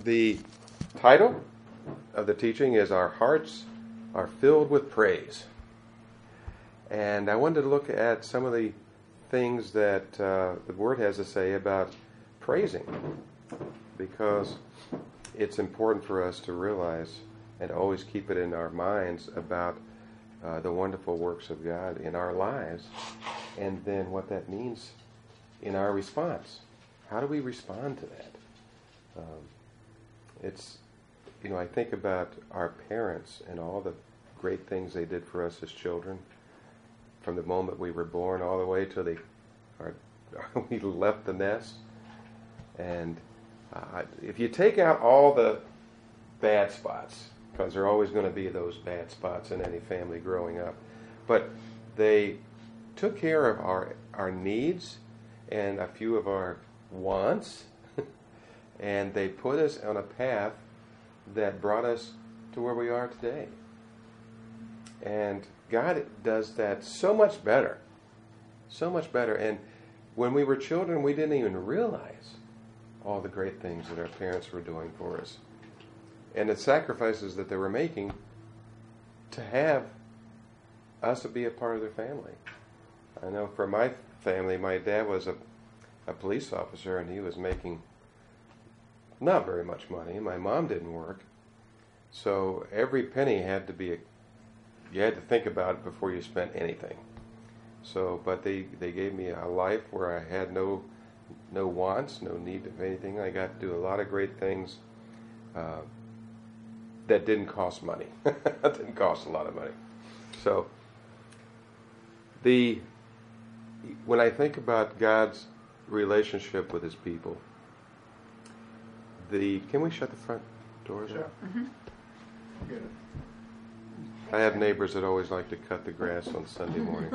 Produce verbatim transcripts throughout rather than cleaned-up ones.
The title of the teaching is Our Hearts Are Filled with Praise. And I wanted to look at some of the things that uh, the Word has to say about praising, because it's important for us to realize and always keep it in our minds about uh, the wonderful works of God in our lives, and then what that means in our response. How do we respond to that? Um, it's, you know, I think about our parents and all the great things they did for us as children, from the moment we were born all the way till they, our, we left the nest. And uh, if you take out all the bad spots, because there are always going to be those bad spots in any family growing up, but they took care of our our needs and a few of our wants, and they put us on a path that brought us to where we are today. And God does that so much better, so much better. And when we were children, we didn't even realize all the great things that our parents were doing for us, and the sacrifices that they were making to have us to be a part of their family. I know for my family, my dad was a, a police officer, and he was making not very much money. My mom didn't work, so every penny had to be a, you had to think about it before you spent anything. So, but they, they gave me a life where I had no no wants, no need of anything. I got to do a lot of great things uh, that didn't cost money. That didn't cost a lot of money. So, the when I think about God's relationship with His people, the can we shut the front doors? Sure. Mm-hmm. Good. I have neighbors that always like to cut the grass on Sunday morning.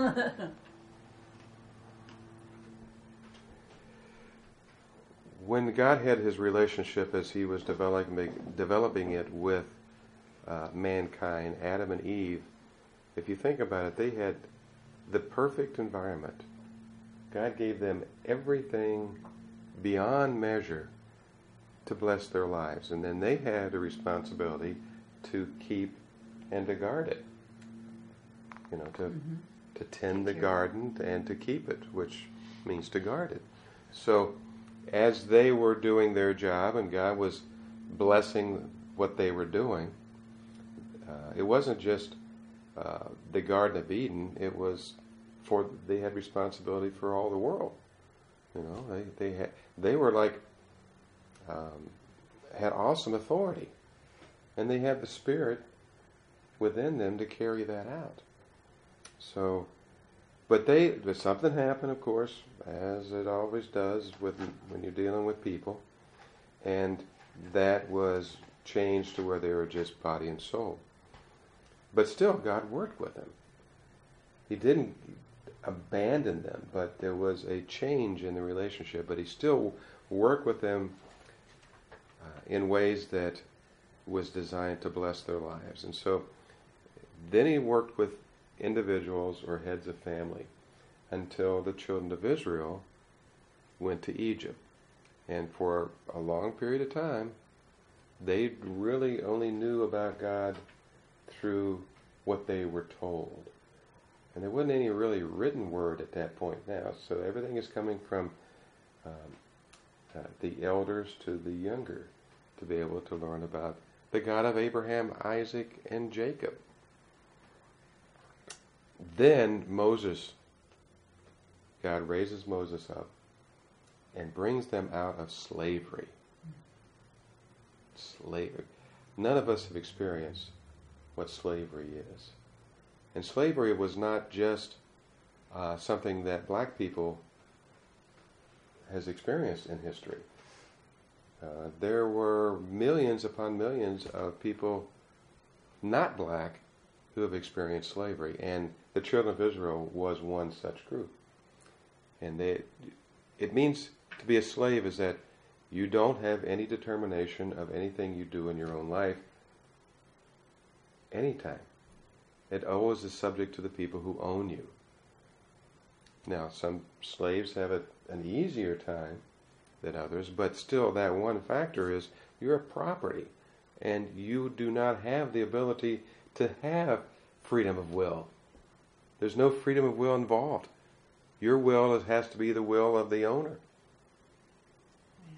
When God had His relationship as He was developing developing it with uh, mankind, Adam and Eve, if you think about it, they had the perfect environment. God gave them everything beyond measure to bless their lives, and then they had a responsibility to keep and to guard it. You know, to mm-hmm. to tend the garden and to keep it, which means to guard it. So, as they were doing their job and God was blessing what they were doing, uh, it wasn't just uh, the Garden of Eden. It was for they had responsibility for all the world. You know, they they had they were like um, had awesome authority, and they had the Spirit within them to carry that out. So, but they, but something happened, of course, as it always does with when you're dealing with people, and that was changed to where they were just body and soul. But still, God worked with them. He didn't abandon them, but there was a change in the relationship. But He still worked with them uh, in ways that was designed to bless their lives. And so, then He worked with individuals or heads of family until the children of Israel went to Egypt. And for a long period of time, they really only knew about God through what they were told. And there wasn't any really written word at that point now, so everything is coming from um, uh, the elders to the younger to be able to learn about the God of Abraham, Isaac, and Jacob. Then Moses, God raises Moses up and brings them out of slavery. Slavery. None of us have experienced what slavery is. And slavery was not just uh, something that black people has experienced in history. Uh, there were millions upon millions of people not black who have experienced slavery, and the children of Israel was one such group. And they, it means to be a slave is that you don't have any determination of anything you do in your own life anytime. It always is subject to the people who own you. Now, some slaves have a, an easier time than others, but still that one factor is You're a property. And you do not have the ability to have freedom of will. There's no freedom of will involved. Your will has to be the will of the owner. Yeah.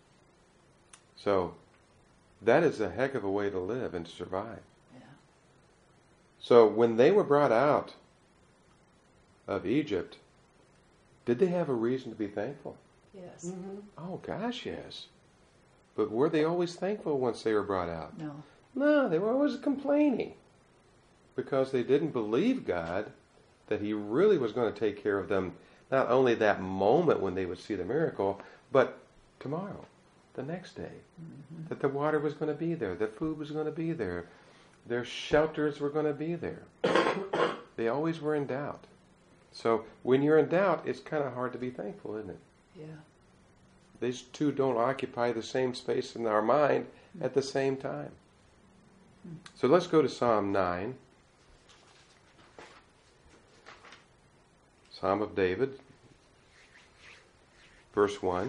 So that is a heck of a way to live and to survive. Yeah. So when they were brought out of Egypt, did they have a reason to be thankful? Yes. Mm-hmm. Oh gosh, yes. But were they always thankful once they were brought out? No. No, they were always complaining. Because they didn't believe God that He really was going to take care of them, not only that moment when they would see the miracle, but tomorrow, the next day. Mm-hmm. That the water was going to be there, the food was going to be there, their shelters were going to be there. They always were in doubt. So when you're in doubt, it's kind of hard to be thankful, isn't it? Yeah. These two don't occupy the same space in our mind at the same time. So let's go to Psalm nine. Psalm of David, verse one.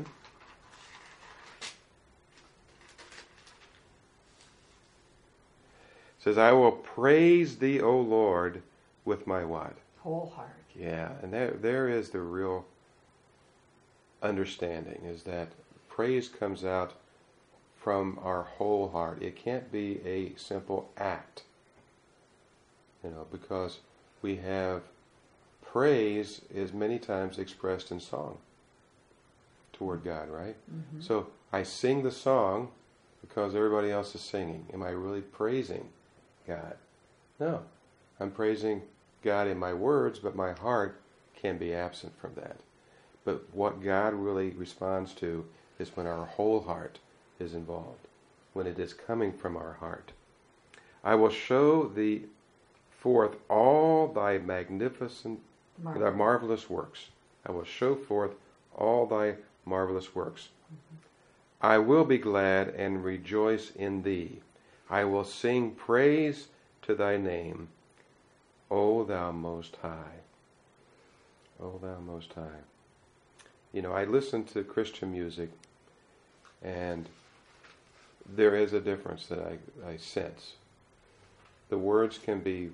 It says, I will praise thee, O Lord, with my what? Whole heart. Yeah, and there there is the real understanding, is that praise comes out from our whole heart. It can't be a simple act, you know, because we have praise is many times expressed in song toward God, right? Mm-hmm. So I sing the song because everybody else is singing. Am I really praising God? No. I'm praising God in my words, but my heart can be absent from that. But what God really responds to is when our whole heart is involved, when it is coming from our heart. I will show thee forth all thy magnificent, Marvelous. thy marvelous works. I will show forth all thy marvelous works. Mm-hmm. I will be glad and rejoice in thee. I will sing praise to thy name, O thou most high. O thou most high. You know, I listen to Christian music, and there is a difference that I, I sense. The words can be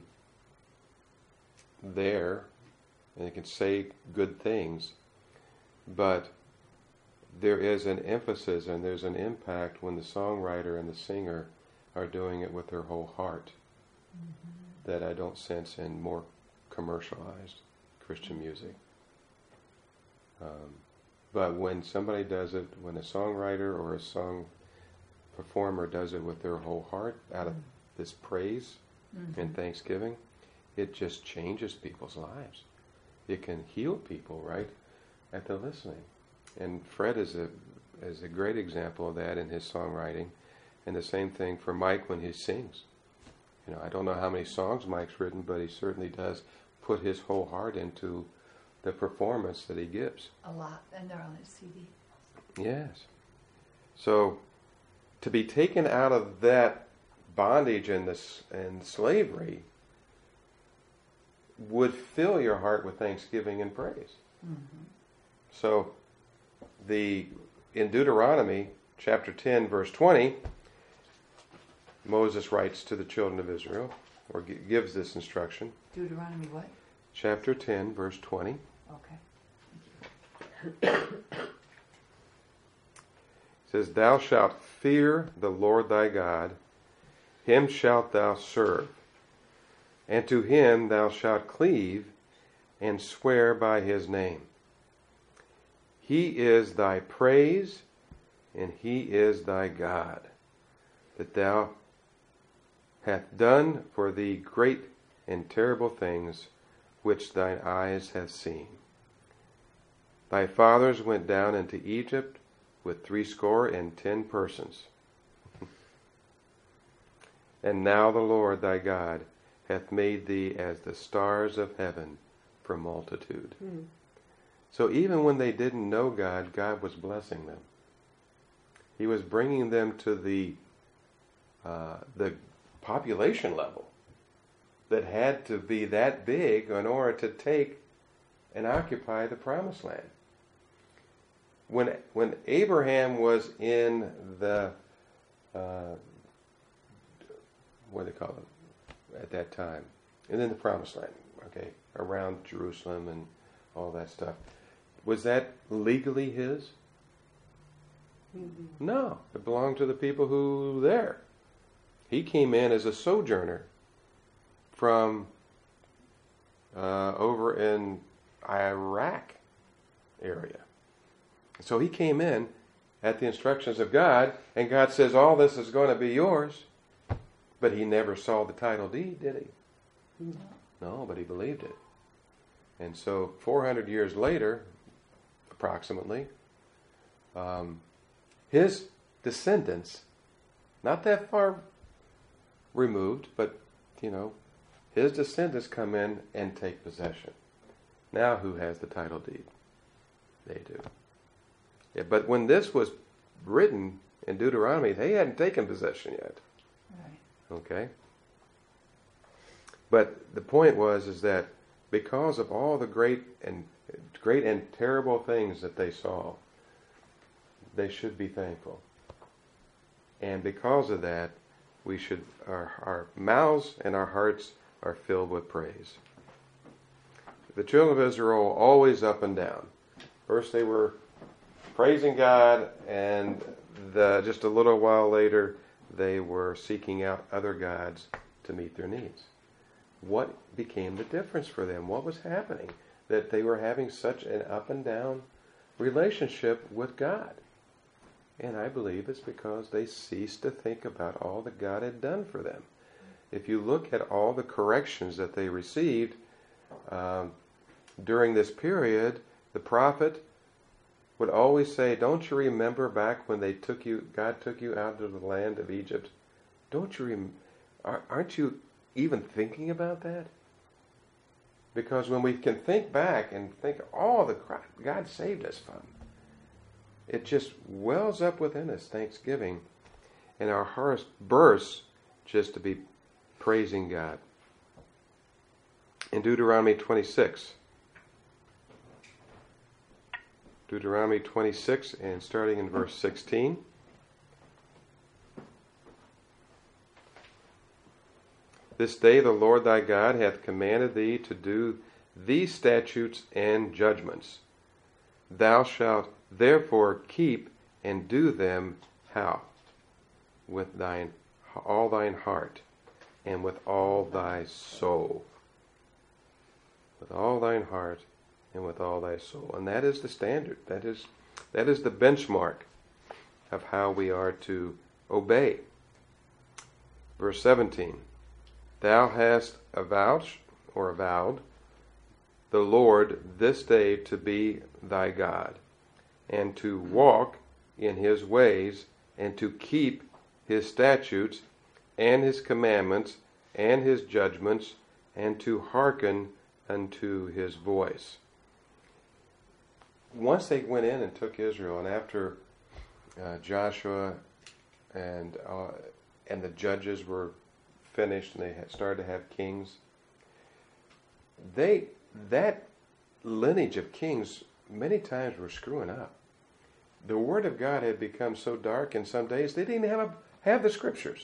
there, and they can say good things, but there is an emphasis and there's an impact when the songwriter and the singer are doing it with their whole heart, mm-hmm. that I don't sense in more commercialized Christian music. Um, but when somebody does it, when a songwriter or a song performer does it with their whole heart, out of this praise mm-hmm. and thanksgiving, it just changes people's lives. It can heal people right at the listening. And Fred is a is a great example of that in his songwriting, and the same thing for Mike when he sings. You know, I don't know how many songs Mike's written, but he certainly does put his whole heart into the performance that he gives. A lot, and they're on his C D. Yes. So to be taken out of that bondage and this and slavery would fill your heart with thanksgiving and praise. Mm-hmm. So the in Deuteronomy chapter ten verse twenty, Moses writes to the children of Israel, or g- gives this instruction. Deuteronomy what? Chapter ten verse twenty. Okay. It says, Thou shalt fear the Lord thy God, him shalt thou serve, and to him thou shalt cleave and swear by his name. He is thy praise, and he is thy God, that thou hath done for thee great and terrible things which thine eyes have seen. Thy fathers went down into Egypt with threescore and ten persons. And now the Lord thy God hath made thee as the stars of heaven for multitude. Mm. So even when they didn't know God, God was blessing them. He was bringing them to the uh, the population level that had to be that big in order to take and occupy the promised land. When when Abraham was in the uh, what do they call it, at that time. And then the Promised Land, okay, around Jerusalem and all that stuff. Was that legally his? Mm-hmm. No, it belonged to the people who were there. He came in as a sojourner from uh, over in Iraq area. So he came in at the instructions of God, and God says, all this is going to be yours. But he never saw the title deed, did he? No. No, but he believed it. And so four hundred years later, approximately, um, his descendants, not that far removed, but, you know, his descendants come in and take possession. Now who has the title deed? They do. Yeah, but when this was written in Deuteronomy, they hadn't taken possession yet. Right. Okay? But the point was is that because of all the great and great and terrible things that they saw, they should be thankful. And because of that, we should our, our mouths and our hearts are filled with praise. The children of Israel were always up and down. First they were praising God, and the, just a little while later they were seeking out other gods to meet their needs. What became the difference for them? What was happening that they were having such an up and down relationship with God? And I believe it's because they ceased to think about all that God had done for them. If you look at all the corrections that they received um, during this period, the prophet would always say, don't you remember back when they took you, God took you out of the land of Egypt? Don't you rem- aren't you even thinking about that? Because when we can think back and think all the crap God saved us from, it just wells up within us thanksgiving, and our hearts burst just to be praising God. In Deuteronomy twenty-six, Deuteronomy twenty-six, and starting in verse sixteen. This day the Lord thy God hath commanded thee to do these statutes and judgments. Thou shalt therefore keep and do them how? With thine all thine heart, and with all thy soul. With all thine heart, and with all thy soul. And that is the standard. That is that is the benchmark of how we are to obey. Verse seventeen. Thou hast avouched, or avowed, the Lord this day to be thy God, and to walk in his ways, and to keep his statutes, and his commandments, and his judgments, and to hearken unto his voice. Once they went in and took Israel, and after uh, Joshua and uh, and the judges were finished, and they had started to have kings, they that lineage of kings many times were screwing up. The Word of God had become so dark in some days they didn't even have a, have the Scriptures.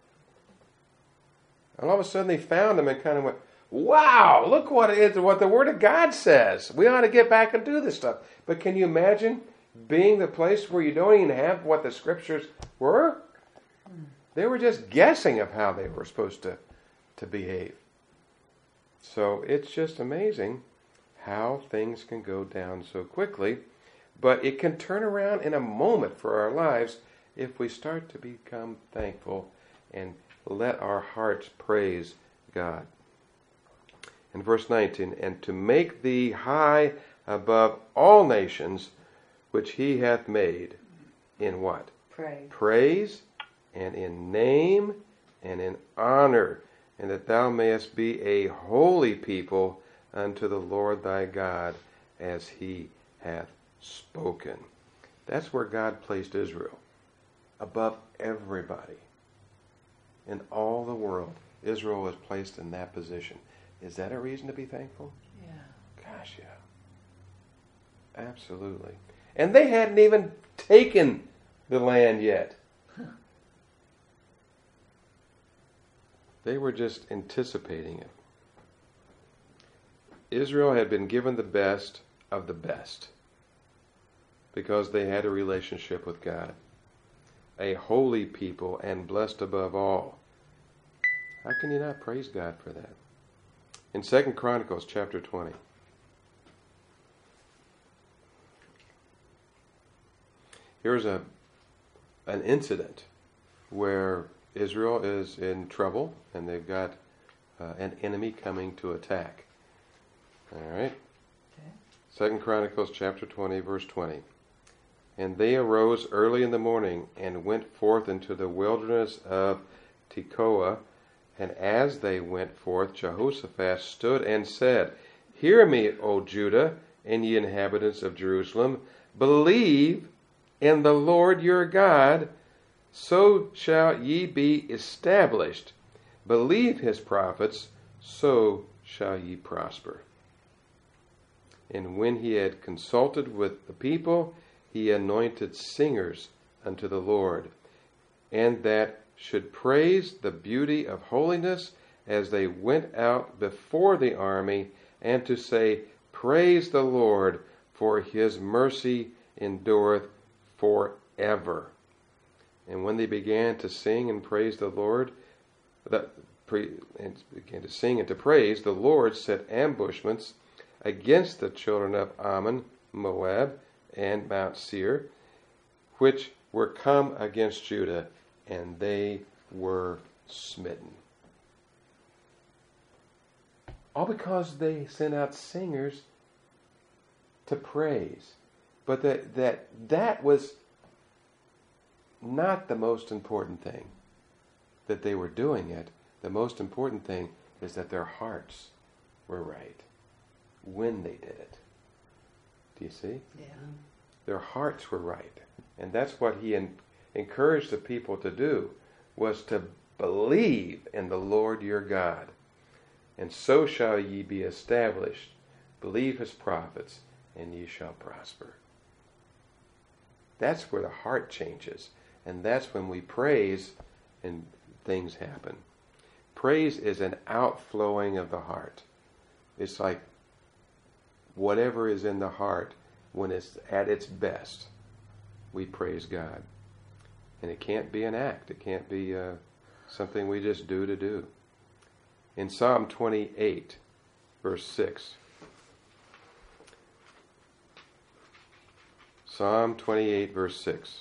And all of a sudden they found them and kind of went, wow, look what it is, what the Word of God says. We ought to get back and do this stuff. But can you imagine being the place where you don't even have what the Scriptures were? They were just guessing of how they were supposed to, to behave. So it's just amazing how things can go down so quickly. But it can turn around in a moment for our lives if we start to become thankful and let our hearts praise God. In verse nineteen, and to make thee high above all nations which he hath made, in what? Praise. Praise, and in name, and in honor, and that thou mayest be a holy people unto the Lord thy God, as he hath spoken. That's where God placed Israel, above everybody. In all the world, Israel was placed in that position. Is that a reason to be thankful? Yeah. Gosh, yeah. Absolutely. And they hadn't even taken the land yet. They were just anticipating it. Israel had been given the best of the best because they had a relationship with God. A holy people and blessed above all. How can you not praise God for that? In Second Chronicles chapter twenty. Here's a an incident where Israel is in trouble and they've got uh, an enemy coming to attack. All right. Okay. Second Chronicles chapter twenty, verse twenty. And they arose early in the morning and went forth into the wilderness of Tekoa. And as they went forth, Jehoshaphat stood and said, Hear me, O Judah, and ye inhabitants of Jerusalem. Believe in the Lord your God, so shall ye be established. Believe his prophets, so shall ye prosper. And when he had consulted with the people, he anointed singers unto the Lord, and that should praise the beauty of holiness as they went out before the army, and to say, Praise the Lord, for his mercy endureth forever. And when they began to sing and praise the Lord, the, pre, and began to sing and to praise, the Lord set ambushments against the children of Ammon, Moab, and Mount Seir, which were come against Judah, and they were smitten. All because they sent out singers to praise. But that that that was not the most important thing, that they were doing it. The most important thing is that their hearts were right when they did it. Do you see? Yeah. Their hearts were right. And that's what he en- encouraged the people to do, was to believe in the Lord your God. And so shall ye be established. Believe his prophets, and ye shall prosper. That's where the heart changes. And that's when we praise and things happen. Praise is an outflowing of the heart. It's like whatever is in the heart, when it's at its best, we praise God. And it can't be an act. It can't be uh, something we just do to do. In Psalm twenty-eight, verse six. Psalm twenty-eight, verse six.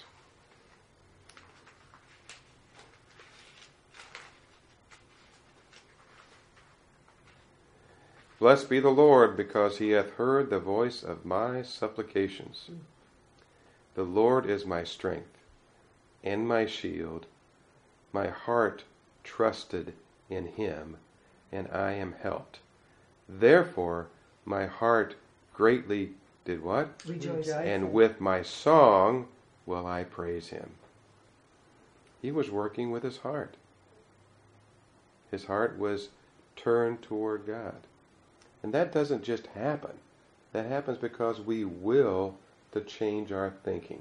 Blessed be the Lord, because he hath heard the voice of my supplications. The Lord is my strength and my shield. My heart trusted in him, and I am helped. Therefore my heart greatly did what? Rejoice. And with my song will I praise him. He was working with his heart. His heart was turned toward God. And that doesn't just happen. That happens because we will to change our thinking.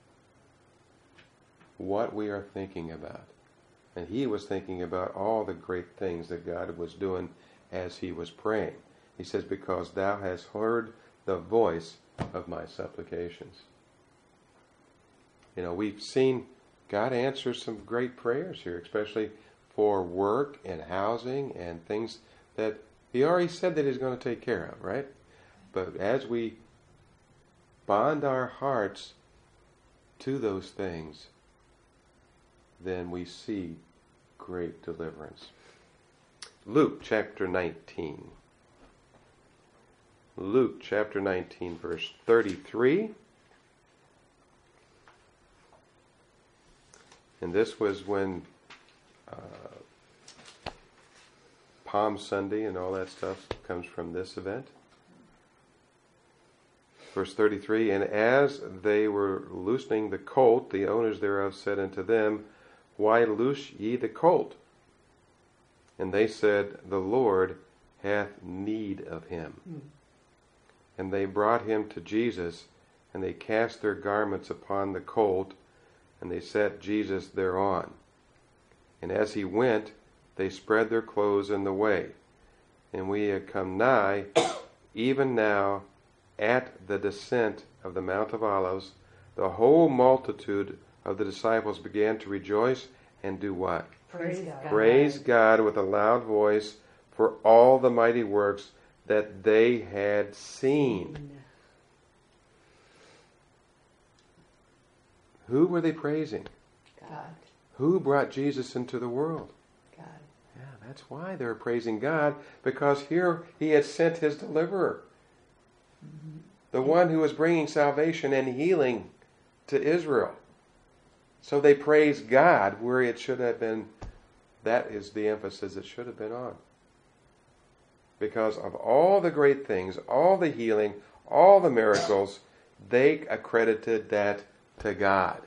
What we are thinking about. And he was thinking about all the great things that God was doing as he was praying. He says, because thou hast heard the voice of my supplications. You know, we've seen God answer some great prayers here, especially for work and housing and things that he already said that he's going to take care of, right? But as we bond our hearts to those things, then we see great deliverance. Luke chapter nineteen. Luke chapter nineteen, verse thirty-three. And this was when uh, Palm Sunday and all that stuff comes from this event. Verse thirty-three, and as they were loosening the colt, the owners thereof said unto them, Why loose ye the colt? And they said, The Lord hath need of him. Mm. And they brought him to Jesus, and they cast their garments upon the colt, and they set Jesus thereon. And as he went, they spread their clothes in the way. And we had come nigh, even now, at the descent of the Mount of Olives. The whole multitude of the disciples began to rejoice and do what? Praise God. Praise God with a loud voice for all the mighty works that they had seen. Who were they praising? God. Who brought Jesus into the world? God. Yeah, that's why they were praising God, because here he had sent his deliverer. Mm-hmm. The one who was bringing salvation and healing to Israel. So they praised God where it should have been. That is the emphasis it should have been on. Because of all the great things, all the healing, all the miracles, they accredited that to God.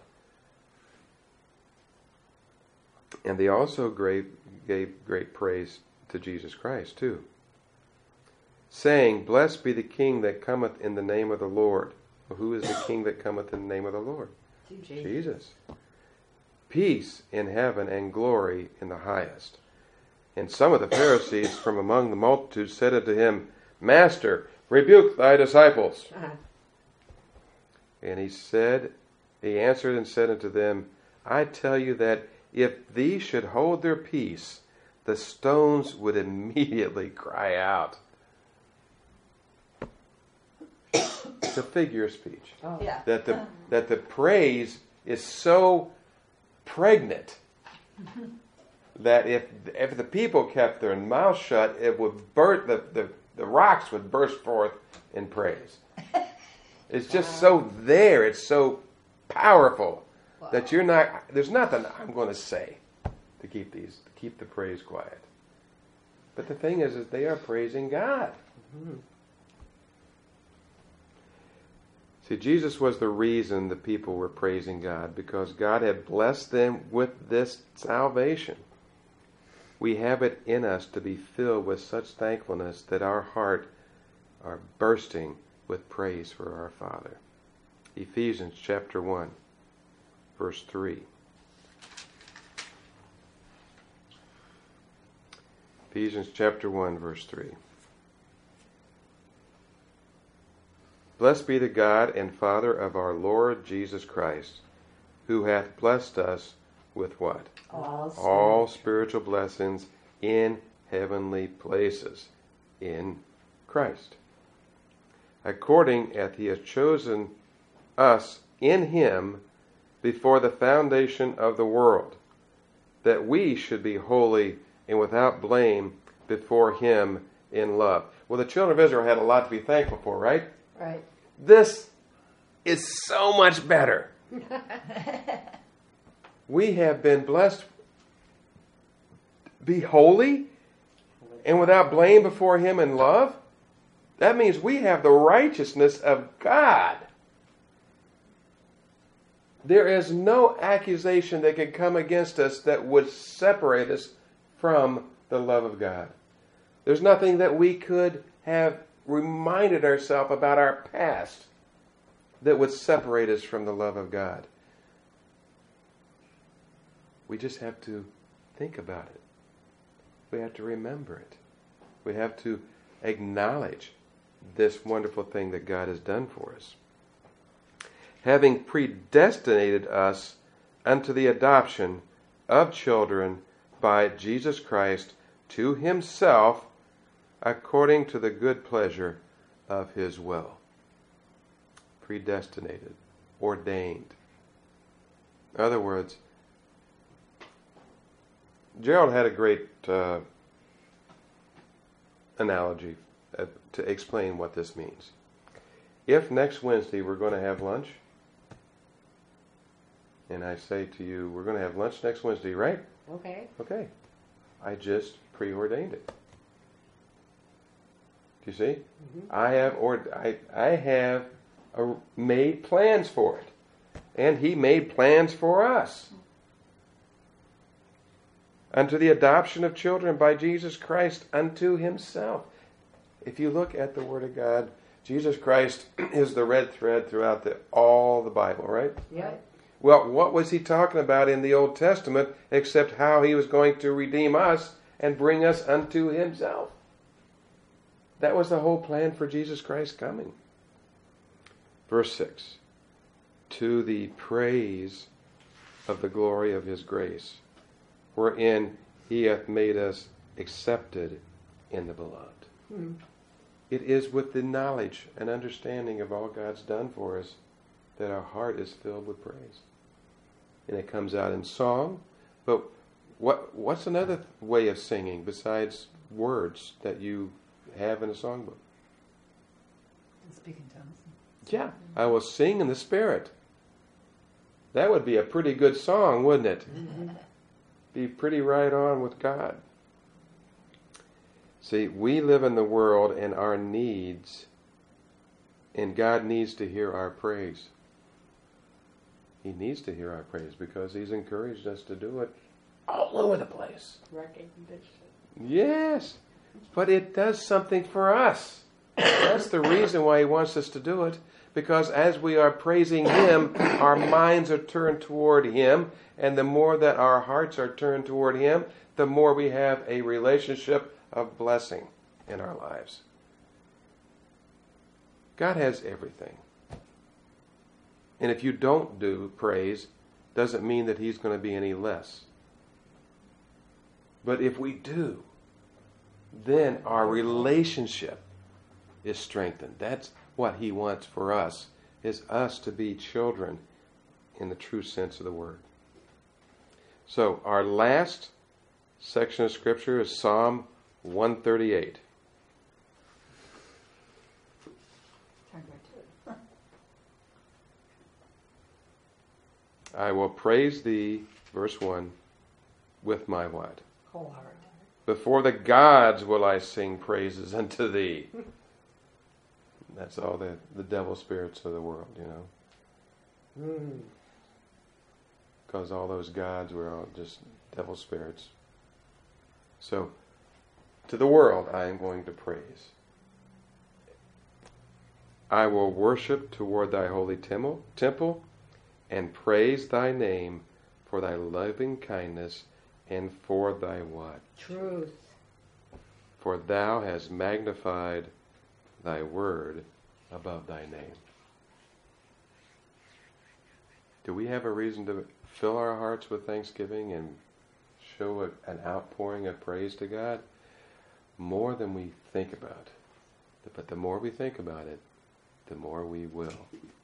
And they also gave, gave great praise to Jesus Christ too, saying, Blessed be the King that cometh in the name of the Lord. Well, who is the King that cometh in the name of the Lord? Jesus. Jesus. Peace in heaven and glory in the highest. And some of the Pharisees from among the multitude said unto him, Master, rebuke thy disciples. Uh-huh. And he said, he answered and said unto them, I tell you that if these should hold their peace, the stones would immediately cry out. It's a figure of speech. Oh. Yeah. That the that the praise is so pregnant that if if the people kept their mouth shut, it would burst, the, the, the rocks would burst forth in praise. It's just so there, it's so powerful wow. that you're not there's nothing I'm going to say to keep these to keep the praise quiet. But the thing is, is they are praising God. Mm-hmm. See, Jesus was the reason the people were praising God, because God had blessed them with this salvation. We have it in us to be filled with such thankfulness that our heart are bursting with praise for our Father. Ephesians chapter one, verse three. Ephesians chapter one, verse three. Blessed be the God and Father of our Lord Jesus Christ, who hath blessed us with what? All, All spiritual blessings in heavenly places in Christ. According as he has chosen us in him before the foundation of the world, that we should be holy and without blame before him in love. Well, the children of Israel had a lot to be thankful for, right? Right. This is so much better. We have been blessed. Be holy and without blame before him in love. That means we have the righteousness of God. There is no accusation that can come against us that would separate us from the love of God. There's nothing that we could have reminded ourselves about our past that would separate us from the love of God. We just have to think about it. We have to remember it. We have to acknowledge this wonderful thing that God has done for us. Having predestinated us unto the adoption of children by Jesus Christ to himself, according to the good pleasure of his will. Predestinated, ordained. In other words, Gerald had a great uh, analogy uh, to explain what this means. If next Wednesday we're going to have lunch, and I say to you, we're going to have lunch next Wednesday, right? Okay. Okay. I just preordained it. Do you see? Mm-hmm. I have or I I have a, made plans for it, and he made plans for us. Unto the adoption of children by Jesus Christ unto himself. If you look at the Word of God, Jesus Christ is the red thread throughout the, all the Bible, right? Yeah. Well, what was he talking about in the Old Testament except how he was going to redeem us and bring us unto himself? That was the whole plan for Jesus Christ coming. Verse six. To the praise of the glory of his grace, wherein he hath made us accepted in the beloved. Hmm. It is with the knowledge and understanding of all God's done for us that our heart is filled with praise. And it comes out in song. But what what's another way of singing besides words that you have in a songbook? Speak in tongues. Yeah, I will sing in the Spirit. That would be a pretty good song, wouldn't it? Be pretty right on with God. See, we live in the world and our needs, and God needs to hear our praise. He needs to hear our praise because he's encouraged us to do it all over the place. Recognition. Yes, but it does something for us. That's the reason why he wants us to do it, because as we are praising him, our minds are turned toward him, and the more that our hearts are turned toward him, the more we have a relationship of blessing in our lives. God has everything. And if you don't do praise, doesn't mean that he's going to be any less. But if we do, then our relationship is strengthened. That's what he wants for us, is us to be children in the true sense of the word. So our last section of Scripture is Psalm one thirty-eight. Turn right to it. I will praise thee, verse one, with my what? Whole heart. Before the gods will I sing praises unto thee. That's all the, the devil spirits of the world, you know. Because all those gods were all just devil spirits. So, to the world I am going to praise. I will worship toward thy holy temple, temple and praise thy name for thy loving kindness and for thy what? Truth. For thou hast magnified thy word above thy name. Do we have a reason to fill our hearts with thanksgiving and show a, an outpouring of praise to God? More than we think about. But the more we think about it, the more we will.